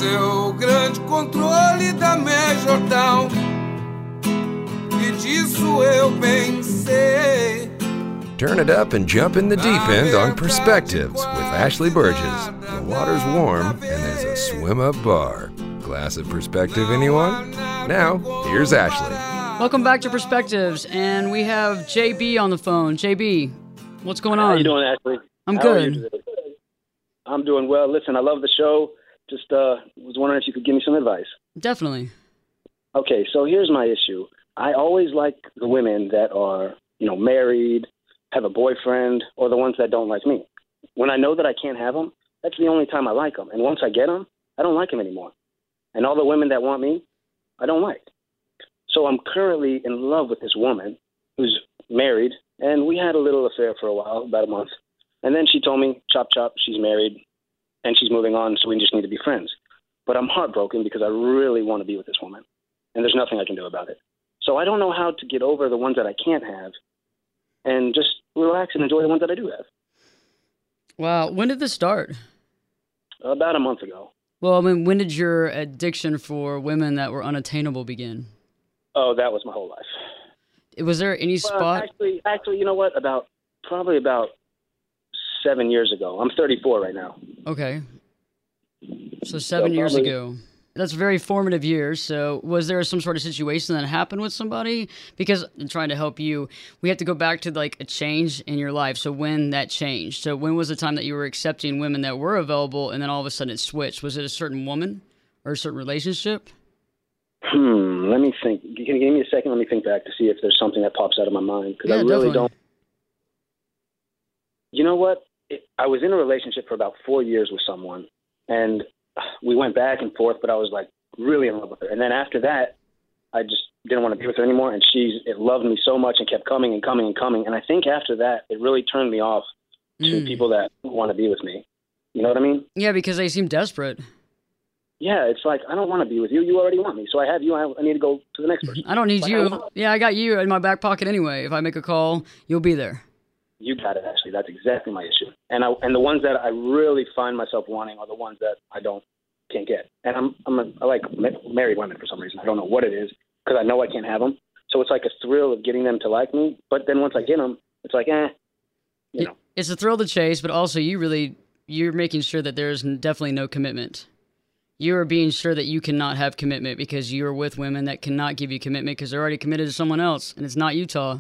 seu grande controle da Major Town. E disso eu pensei. Turn it up and jump in the deep end on Perspectives with Ashley Burgess. The water's warm and there's a swim-up bar. Glass of perspective, anyone? Now, here's Ashley. Welcome back to Perspectives, and we have JB on the phone. JB, what's going on? How you doing, Ashley? I'm How good. are you today? I'm doing well. Listen, I love the show. Just was wondering if you could give me some advice. Definitely. Okay, so here's my issue. I always like the women that are, married, have a boyfriend, or the ones that don't like me. When I know that I can't have them, that's the only time I like them. And once I get them, I don't like them anymore. And all the women that want me, I don't like. So I'm currently in love with this woman who's married, and we had a little affair for a while, about a month. And then she told me, chop, chop, she's married, and she's moving on, so we just need to be friends. But I'm heartbroken because I really want to be with this woman, and there's nothing I can do about it. So I don't know how to get over the ones that I can't have and just relax and enjoy the ones that I do have. Wow. When did this start? About a month ago. Well, I mean, when did your addiction for women that were unattainable begin? Oh, that was my whole life. Was there any spot? Actually, you know what? Probably about 7 years ago. I'm 34 right now. Okay. So 7 years ago. That's very formative years. So was there some sort of situation that happened with somebody? Because I'm trying to help you, we have to go back to like a change in your life. So when that changed? So when was the time that you were accepting women that were available and then all of a sudden it switched? Was it a certain woman or a certain relationship? Let me think. Can you give me a second? Let me think back to see if there's something that pops out of my mind. Because I really definitely. don't. You know what? I was in a relationship for about 4 years with someone, and we went back and forth, but I was like really in love with her. And then after that, I just didn't want to be with her anymore. And it loved me so much and kept coming and coming and coming. And I think after that, it really turned me off to people that want to be with me. You know what I mean? Yeah, because they seem desperate. Yeah, it's like, I don't want to be with you. You already want me. So I have you. I need to go to the next person. I don't need you. Yeah, I got you in my back pocket anyway. If I make a call, you'll be there. You got it, Ashley. That's exactly my issue. And the ones that I really find myself wanting are the ones that I can't get. And I like married women for some reason. I don't know what it is because I know I can't have them. So it's like a thrill of getting them to like me. But then once I get them, it's like, It's a thrill to chase, but also you're making sure that there's definitely no commitment. You are being sure that you cannot have commitment because you're with women that cannot give you commitment because they're already committed to someone else, and it's not Utah.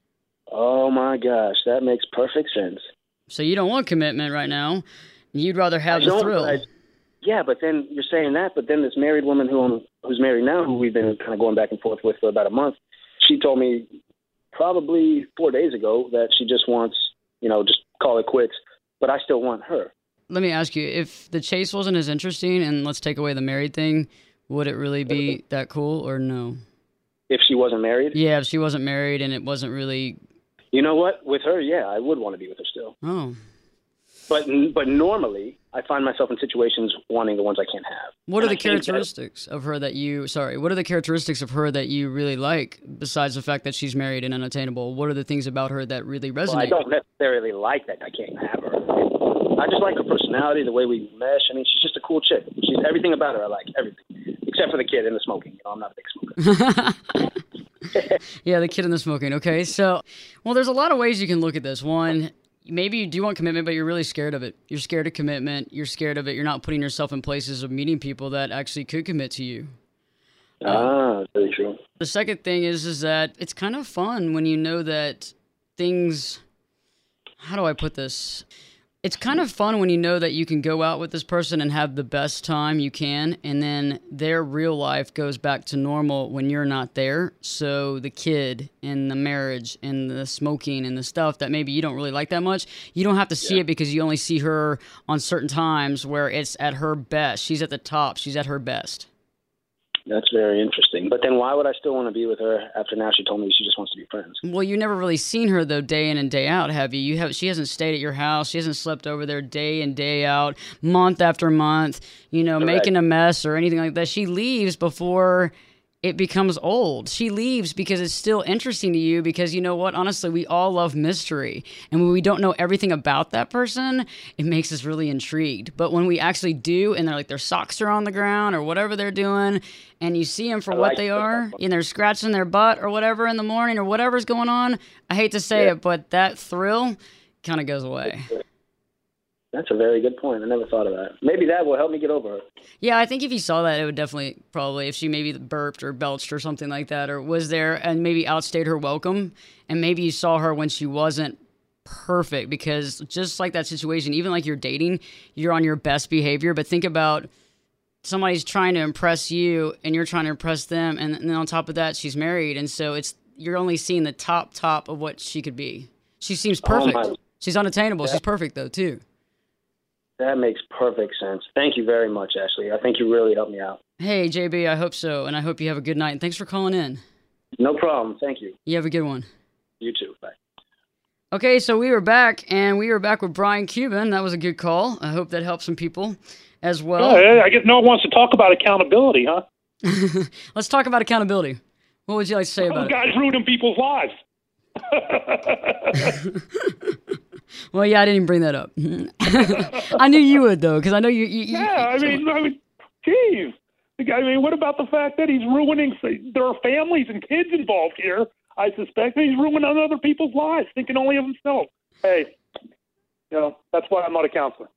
Oh my gosh, that makes perfect sense. So you don't want commitment right now. You'd rather have the thrill. Yeah, but then you're saying that, but then this married woman who's married now, who we've been kind of going back and forth with for about a month, she told me probably 4 days ago that she just wants, just call it quits, but I still want her. Let me ask you, if the chase wasn't as interesting, and let's take away the married thing, would it really be that cool or no? If she wasn't married? Yeah, if she wasn't married and it wasn't really... You know what? With her, yeah, I would want to be with her still. Oh. But normally, I find myself in situations wanting the ones I can't have. What are the characteristics of her that you... what are the characteristics of her that you really like, besides the fact that she's married and unattainable? What are the things about her that really resonate? Well, I don't necessarily like that I can't have her. I just like her personality, the way we mesh. I mean, she's just a cool chick. She's everything about her. I like everything, except for the kid and the smoking. I'm not a big smoker. Yeah, the kid and the smoking. Okay, so, well, there's a lot of ways you can look at this. One, maybe you do want commitment, but you're really scared of it. You're scared of commitment. You're scared of it. You're not putting yourself in places of meeting people that actually could commit to you. Very true. The second thing is that it's kind of fun when you know that things... How do I put this? It's kind of fun when you know that you can go out with this person and have the best time you can, and then their real life goes back to normal when you're not there. So the kid and the marriage and the smoking and the stuff that maybe you don't really like that much, you don't have to see it because you only see her on certain times where it's at her best. She's at the top. She's at her best. That's very interesting. But then why would I still want to be with her after now she told me she just wants to be friends? Well, you never really seen her, though, day in and day out, have you? She hasn't stayed at your house. She hasn't slept over there day in, day out, month after month, Correct. making a mess or anything like that. She leaves before it becomes old. She leaves because it's still interesting to you because you know what? Honestly, we all love mystery. And when we don't know everything about that person, it makes us really intrigued. But when we actually do, and they're like their socks are on the ground or whatever they're doing, and you see them for what they are, and they're scratching their butt or whatever in the morning or whatever's going on, I hate to say it, but that thrill kind of goes away. That's a very good point. I never thought of that. Maybe that will help me get over her. Yeah, I think if you saw that, it would definitely probably, if she maybe burped or belched or something like that, or was there and maybe outstayed her welcome, and maybe you saw her when she wasn't perfect, because just like that situation, even like you're dating, you're on your best behavior, but think about somebody's trying to impress you and you're trying to impress them, and then on top of that, she's married, and so you're only seeing the top of what she could be. She seems perfect. She's unattainable. Yeah. She's perfect, though, too. That makes perfect sense. Thank you very much, Ashley. I think you really helped me out. Hey, JB, I hope so, and I hope you have a good night, and thanks for calling in. No problem. Thank you. You have a good one. You too. Bye. Okay, so we were back with Brian Cuban. That was a good call. I hope that helped some people as well. I guess no one wants to talk about accountability, huh? Let's talk about accountability. What would you like to say about it? Those guys ruining people's lives. Well, yeah, I didn't even bring that up. I knew you would, though, because I know you. Yeah, I mean, geez. I mean, what about the fact that he's ruining? There are families and kids involved here. I suspect that he's ruining other people's lives, thinking only of himself. Hey, that's why I'm not a counselor.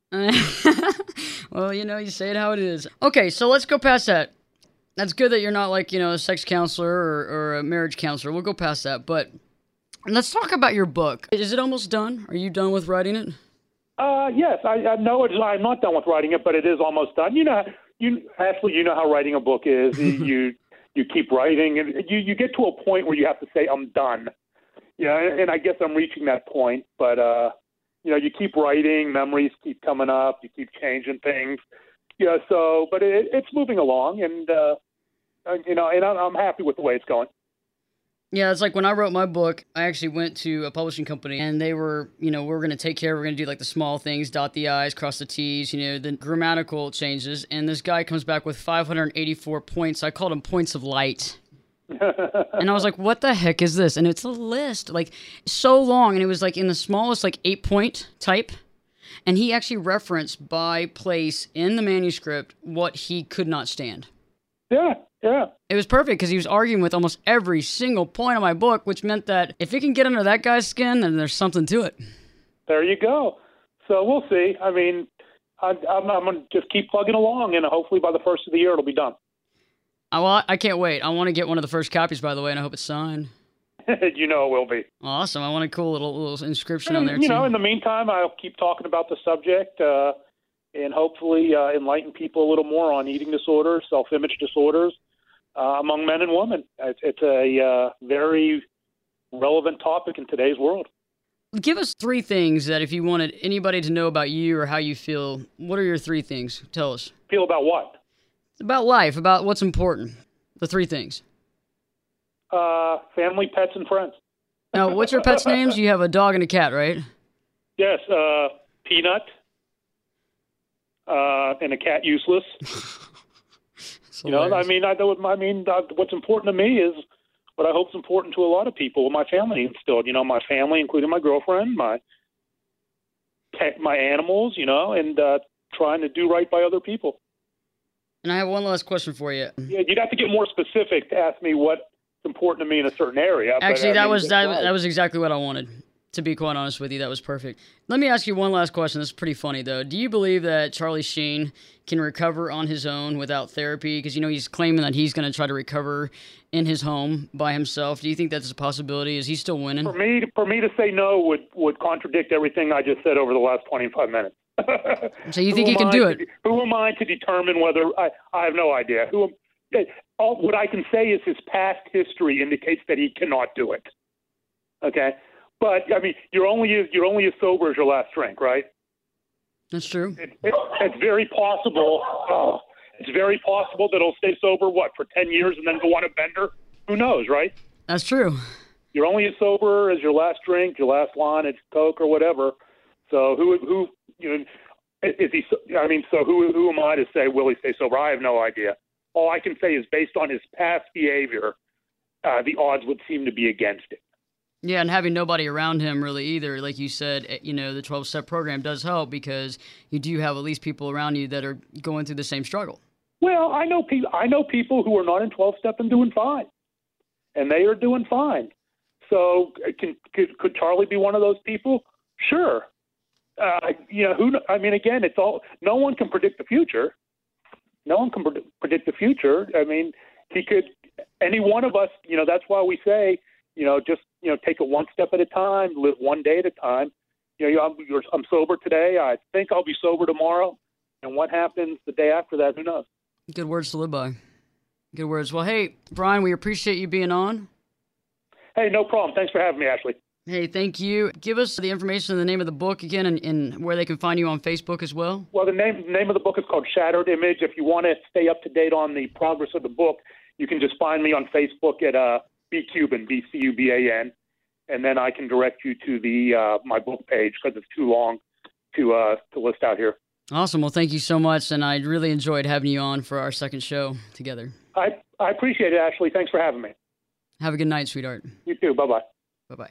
Well, you say it how it is. Okay, so let's go past that. That's good that you're not like, a sex counselor or a marriage counselor. We'll go past that, but let's talk about your book. Is it almost done? Are you done with writing it? Yes, I know I'm not done with writing it, but it is almost done. Ashley, you know how writing a book is. you keep writing, and you get to a point where you have to say, I'm done. And I guess I'm reaching that point, but, you keep writing, memories keep coming up, you keep changing things. But it's moving along, and, and I'm happy with the way it's going. Yeah, it's like when I wrote my book, I actually went to a publishing company, and they were, we're going to take care, we're going to do like the small things, dot the I's, cross the T's, the grammatical changes, and this guy comes back with 584 points. I called them points of light. And I was like, what the heck is this? And it's a list, like, so long, and it was like in the smallest, like, 8-point type, and he actually referenced by place in the manuscript what he could not stand. Yeah. It was perfect because he was arguing with almost every single point of my book, which meant that if it can get under that guy's skin, then there's something to it. There you go. So we'll see. I mean, I'm going to just keep plugging along, and hopefully by the first of the year it'll be done. Well, I can't wait. I want to get one of the first copies, by the way, and I hope it's signed. It will be. Awesome. I want a cool little inscription on there, too. In the meantime, I'll keep talking about the subject and hopefully enlighten people a little more on eating disorders, self-image disorders among men and women. It's a very relevant topic in today's world. Give us 3 things that if you wanted anybody to know about you or how you feel, what are your 3 things? Tell us. Feel about what? About life, about what's important. The 3 things. Family, pets, and friends. Now, what's your pets' names? You have a dog and a cat, right? Yes, Peanut and a cat, Useless. What's important to me is what I hope is important to a lot of people. My family instilled. My family, including my girlfriend, my animals. And trying to do right by other people. And I have one last question for you. Yeah, you'd have to get more specific to ask me what's important to me in a certain area. Actually, that was exactly what I wanted. To be quite honest with you, that was perfect. Let me ask you one last question. This is pretty funny, though. Do you believe that Charlie Sheen can recover on his own without therapy? Because, he's claiming that he's going to try to recover in his home by himself. Do you think that's a possibility? Is he still winning? For me to say no would contradict everything I just said over the last 25 minutes. So you think he can do it? Who am I to determine whether I have no idea. What I can say is his past history indicates that he cannot do it. Okay? But, you're only as sober as your last drink, right? That's true. It's very possible. It's very possible that he'll stay sober, for 10 years and then go on a bender? Who knows, right? That's true. You're only as sober as your last drink, your last line, it's Coke or whatever. So who is he? So who am I to say will he stay sober? I have no idea. all I can say is based on his past behavior, the odds would seem to be against it. Yeah, and having nobody around him really either, like you said, the 12-step program does help because you do have at least people around you that are going through the same struggle. Well, I know people who are not in 12-step and doing fine, and they are doing fine. So could Charlie be one of those people? Sure. Again, it's all. No one can predict the future. No one can predict the future. I mean, he could. Any one of us. That's why we say, take it one step at a time, live one day at a time. I'm sober today. I think I'll be sober tomorrow. And what happens the day after that, who knows? Good words to live by. Good words. Well, hey, Brian, we appreciate you being on. Hey, no problem. Thanks for having me, Ashley. Hey, thank you. Give us the information and the name of the book again and where they can find you on Facebook as well. Well, the name of the book is called Shattered Image. If you want to stay up to date on the progress of the book, you can just find me on Facebook at B. Cuban, BCUBAN, and then I can direct you to the my book page because it's too long to list out here. Awesome. Well, thank you so much, and I really enjoyed having you on for our second show together. I appreciate it, Ashley. Thanks for having me. Have a good night, sweetheart. You too. Bye-bye. Bye-bye.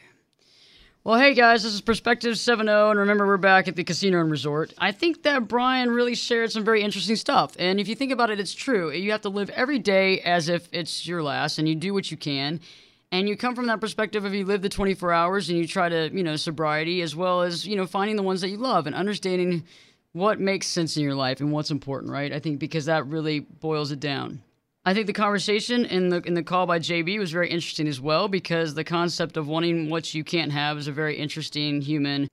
Well, hey, guys, this is Perspective 7.0, and remember, we're back at the Casino and Resort. I think that Brian really shared some very interesting stuff, and if you think about it, it's true. You have to live every day as if it's your last, and you do what you can, and you come from that perspective of you live the 24 hours, and you try to, sobriety, as well as, finding the ones that you love and understanding what makes sense in your life and what's important, right? I think because that really boils it down. I think the conversation in the call by JB was very interesting as well because the concept of wanting what you can't have is a very interesting human.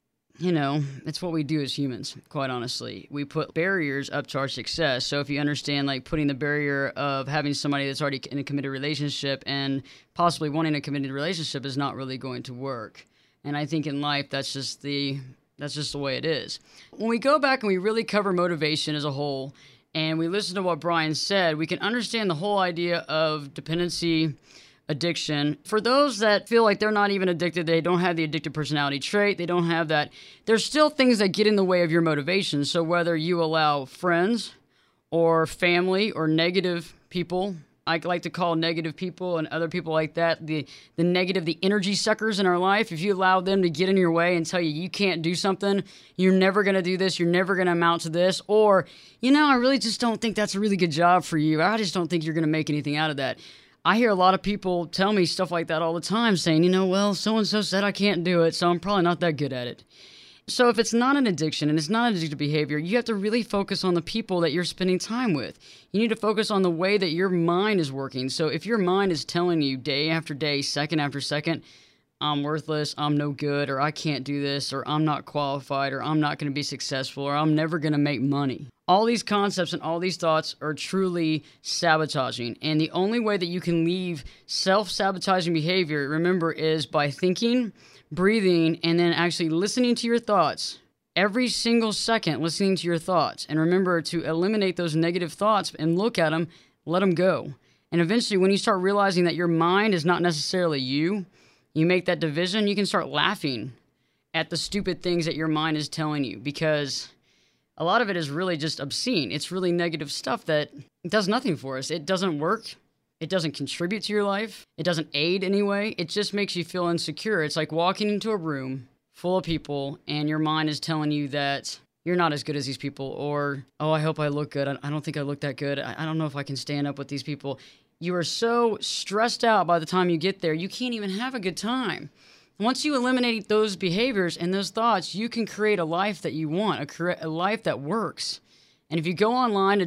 It's what we do as humans, quite honestly. We put barriers up to our success. So if you understand, like, putting the barrier of having somebody that's already in a committed relationship and possibly wanting a committed relationship is not really going to work. And I think in life, that's just the way it is. When we go back and we really cover motivation as a whole, and we listen to what Brian said, we can understand the whole idea of dependency, addiction. For those that feel like they're not even addicted, they don't have the addictive personality trait, they don't have that, there's still things that get in the way of your motivation. So whether you allow friends or family or negative people, I like to call negative people and other people like that, the negative, the energy suckers in our life, if you allow them to get in your way and tell you you can't do something, you're never going to do this, you're never going to amount to this, or, I really just don't think that's a really good job for you. I just don't think you're going to make anything out of that. I hear a lot of people tell me stuff like that all the time saying, well, so-and-so said I can't do it, so I'm probably not that good at it. So if it's not an addiction and it's not an addictive behavior, you have to really focus on the people that you're spending time with. You need to focus on the way that your mind is working. So if your mind is telling you day after day, second after second, I'm worthless, I'm no good, or I can't do this, or I'm not qualified, or I'm not going to be successful, or I'm never going to make money. All these concepts and all these thoughts are truly sabotaging. And the only way that you can leave self-sabotaging behavior, remember, is by thinking, breathing, and then actually listening to your thoughts. Every single second, listening to your thoughts. And remember to eliminate those negative thoughts and look at them, let them go. And eventually, when you start realizing that your mind is not necessarily you, you make that division, you can start laughing at the stupid things that your mind is telling you, because a lot of it is really just obscene. It's really negative stuff that does nothing for us. It doesn't work. It doesn't contribute to your life. It doesn't aid anyway. It just makes you feel insecure. It's like walking into a room full of people and your mind is telling you that you're not as good as these people, or, oh, I hope I look good. I don't think I look that good. I don't know if I can stand up with these people. You are so stressed out by the time you get there, you can't even have a good time. Once you eliminate those behaviors and those thoughts, you can create a life that you want, a life that works. And if you go online to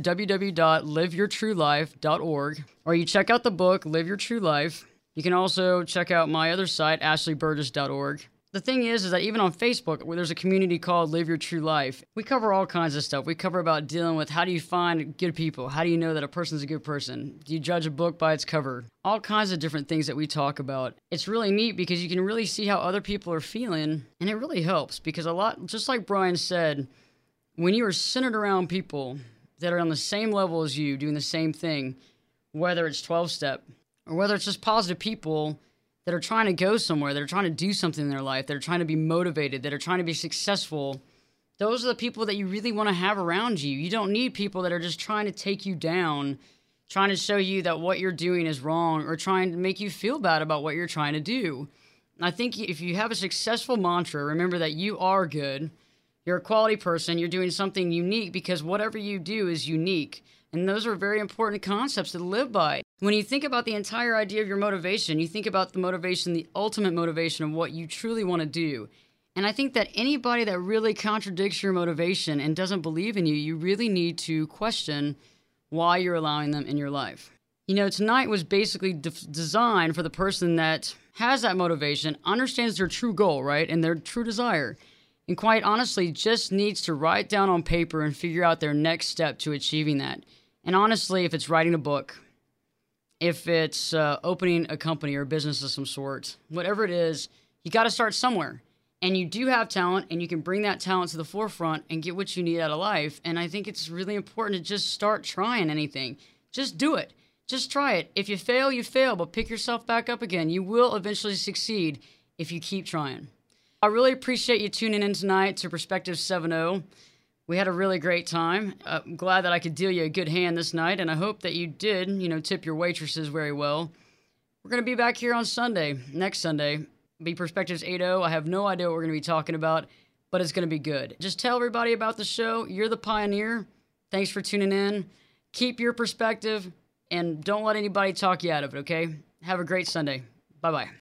www.liveyourtruelife.org, or you check out the book, Live Your True Life, you can also check out my other site, ashleyburgess.org. The thing is that even on Facebook, where there's a community called Live Your True Life, we cover all kinds of stuff. We cover about dealing with how do you find good people? How do you know that a person's a good person? Do you judge a book by its cover? All kinds of different things that we talk about. It's really neat because you can really see how other people are feeling, and it really helps because a lot, just like Brian said, when you are centered around people that are on the same level as you, doing the same thing, whether it's 12-step or whether it's just positive people that are trying to go somewhere, that are trying to do something in their life, that are trying to be motivated, that are trying to be successful, those are the people that you really want to have around you. You don't need people that are just trying to take you down, trying to show you that what you're doing is wrong or trying to make you feel bad about what you're trying to do. I think if you have a successful mantra, remember that you are good. You're a quality person. You're doing something unique because whatever you do is unique. And those are very important concepts to live by. When you think about the entire idea of your motivation, you think about the motivation, the ultimate motivation of what you truly want to do. And I think that anybody that really contradicts your motivation and doesn't believe in you, you really need to question why you're allowing them in your life. You know, tonight was basically designed for the person that has that motivation, understands their true goal, right, and their true desire, and quite honestly just needs to write down on paper and figure out their next step to achieving that. And honestly, if it's writing a book, if it's opening a company or a business of some sort, whatever it is, you got to start somewhere. And you do have talent, and you can bring that talent to the forefront and get what you need out of life. And I think it's really important to just start trying anything. Just do it. Just try it. If you fail, you fail, but pick yourself back up again. You will eventually succeed if you keep trying. I really appreciate you tuning in tonight to Perspective 7.0. We had a really great time. I'm glad that I could deal you a good hand this night, and I hope that you did, tip your waitresses very well. We're going to be back here on Sunday, next Sunday. Be Perspectives 8.0. I have no idea what we're going to be talking about, but it's going to be good. Just tell everybody about the show. You're the pioneer. Thanks for tuning in. Keep your perspective, and don't let anybody talk you out of it, okay? Have a great Sunday. Bye-bye.